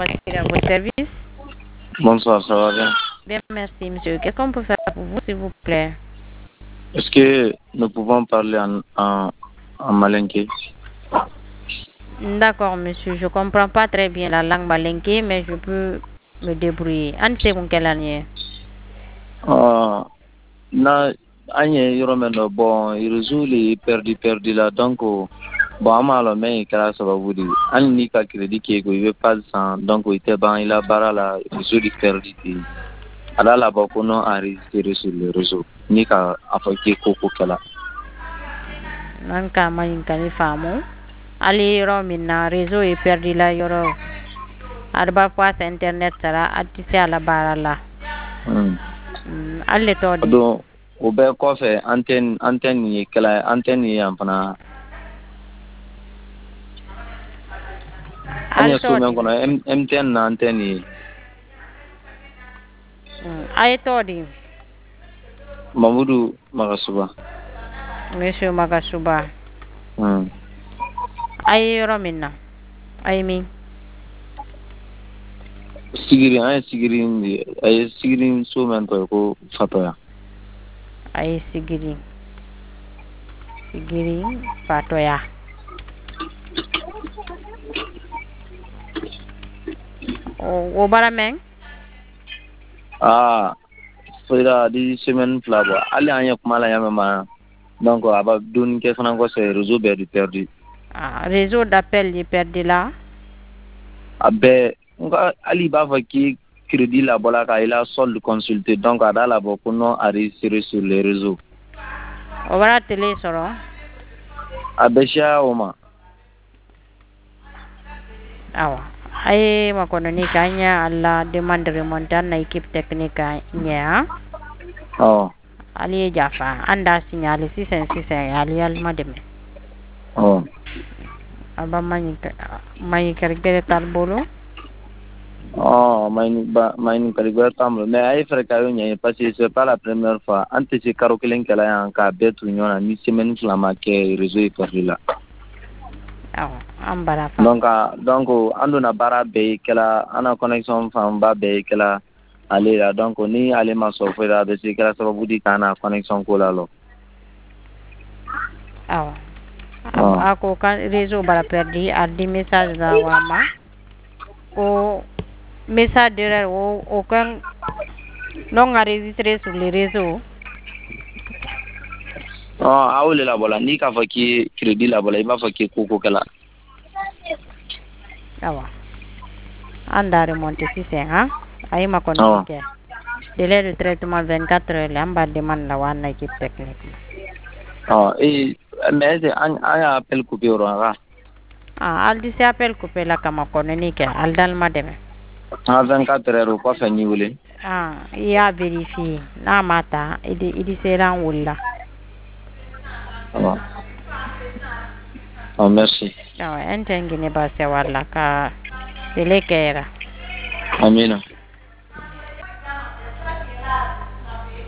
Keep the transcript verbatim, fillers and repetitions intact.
Voiture à votre service. Bonsoir, ça va bien? Bien, merci, monsieur. Qu'est-ce qu'on peut faire pour vous, s'il vous plaît? Est-ce que nous pouvons parler en, en, en malinké? D'accord, monsieur. Je comprends pas très bien la langue malinké, mais je peux me débrouiller. En c'est mon quelle année? Uh, na an ye yɔrɔ min na bon réseau le perdu perdu la donc bon an m'a lɔn min kɛra sababu de hali n'i ka crédit k'e kun i bɛ page san donc i tɛ ban i la baara la réseau de perdu ten a la labɔ ko non enregistré sur le réseau n'i ka a fɔ k'e ko ko kɛla. Nan ka mayin kani faamu. Ali yɔrɔ min na réseau est perdu la yɔrɔ. Arba passe internet sara atise a la baara la. Hmm. Mm, ale tɔ di. donc o bɛɛ kɔfɛ antenne antenne ye kɛla antenne ye yan fana. An ye so min kɔnɔ M T N na antenne ye. A ye tɔ di. Mamudu Magasuba. Monsieur Magasuba. Hmm. A ye yɔrɔ min na a ye min. Sigiri an ye sigiri de a ye sigiri so min tɔ ye ko Fatoya. A ye sigiri sigiri Fatoya. O baara mɛn. Ah fɔra di semaine fila bɔ hali an ye kuma la yan mɛn ma donc a bɛ donni kɛ fana kɔfɛ réseau bɛɛ de perdu. Ah réseau d'appel de perdu la. A bɛɛ nka hali b'a fɔ k'i crédit labɔla ka i la solde consulter donc a da labɔ ko non enregistré sur les réseaux. O baara télé sɔrɔ. A bɛ siya o ma. Awa a ye makɔnɔni k'a ɲɛ a la demande remontée na équipe technique ɲɛ. Ɔ. Ali ye jafa an da signalé sisan sisan ali alima dɛmɛ. Ɔ. A ba maɲi kari gɛrɛ t'ale bolo. Oh, main ba main kali gua tam mais ay fere kayo nya parce que c'est pas la première fois an te se karo kelen kala yan ka betu nyona ni semaine flama ke réseau e perdu la. Ah, an bara fa. Donc donc ando na bara be kala ana connexion fam ba be kala ale la donc ni ale ma so fera de se kala sababu di kana connexion ko la lo. Ah. A ko kan réseau bara perdu a di message da wama. Ko message de o o kan non enregistré sur les réseaux. Oh, a wole la bola ni ka fa ki crédit la bola i b'a fa ki ko ko kala. Awa. Anda remonter sisan ha. Ayi ma kono ke. Délai de traitement vingt-quatre heures la ba demande la wana équipe technique. Oh, et mais an an appel coupé ro nga. Ah, al di se appel coupé la kama kono ni ke al dal ma deme. Ah vingt-quatre heures ko fa ni wule. Ah, il y a vérifié. Na mata, il il dit c'est là wala. Oh. Oh, merci. Ah, entengine ba se wala ka dele kera. Amina.